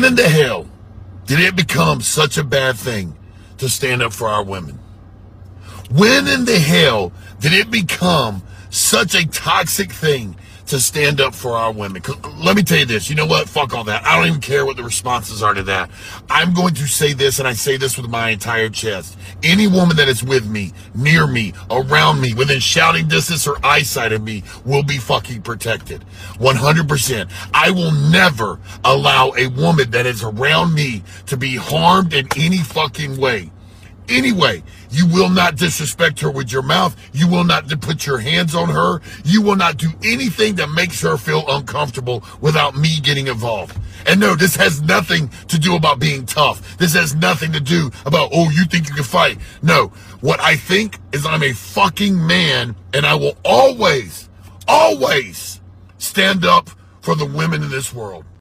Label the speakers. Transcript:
Speaker 1: When in the hell did it become such a bad thing to stand up for our women? When in the hell did it become such a toxic thing to stand up for our women? 'Cause let me tell you this, you know what? Fuck all that. I don't even care what the responses are to that. I'm going to say this, and I say this with my entire chest. Any woman that is with me, near me, around me, within shouting distance or eyesight of me will be fucking protected. 100%. I will never allow a woman that is around me to be harmed in any fucking way. Anyway, you will not disrespect her with your mouth. You will not put your hands on her. You will not do anything that makes her feel uncomfortable without me getting involved. And no, this has nothing to do about being tough. This has nothing to do about, oh, you think you can fight. No, what I think is I'm a fucking man, and I will always stand up for the women in this world.